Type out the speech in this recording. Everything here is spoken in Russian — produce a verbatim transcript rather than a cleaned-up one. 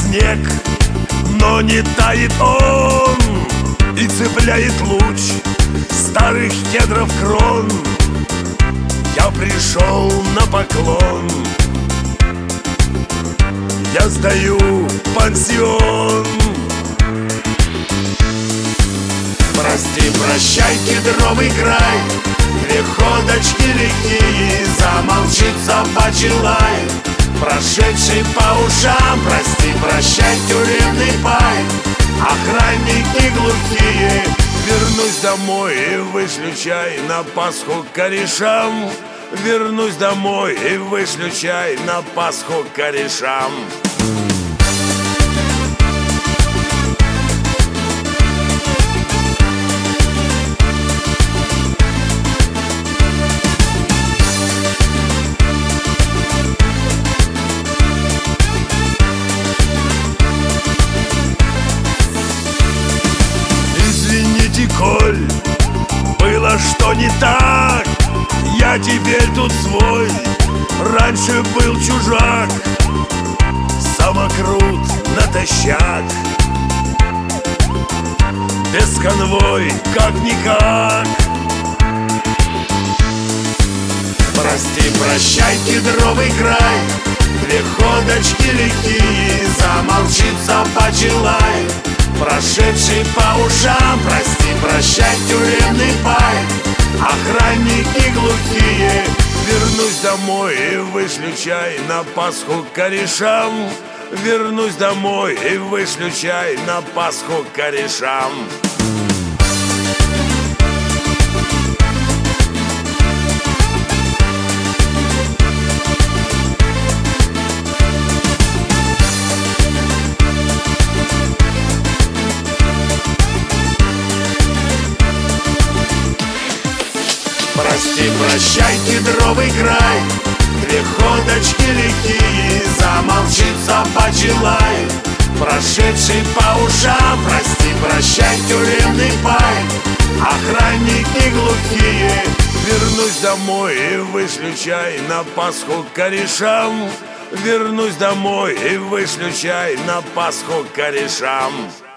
снег, но не тает он, и цепляет луч старых кедров крон. Я пришел на поклон, я сдаю пансион. Прости, прощай, кедровый край, две ходочки лихие, замолчит собачий лай, прошедший по ушам. Прости, прощай, тюремный пай, охранники глухие. Вернусь домой и вышлю чай на Пасху корешам. Вернусь домой и вышлю чай на Пасху корешам. Коль было что не так, я теперь тут свой, раньше был чужак. Самокрут натощак, без конвой как-никак. Прости, прощай, кедровый край, две ходочки лихие, замолчит собачий лай, прошедший по ушам. Прости, прощай, тюремный пай, охранники глухие. Вернусь домой и вышлю чай на Пасху корешам. Вернусь домой и вышлю чай на Пасху корешам. Прости, прощай, кедровый край, две ходочки лихие, замолчит собачий лай, прошедший по ушам. Прости, прощай, тюремный пай, охранники глухие. Вернусь домой и вышлю чай на Пасху корешам. Вернусь домой и вышлю чай на Пасху корешам.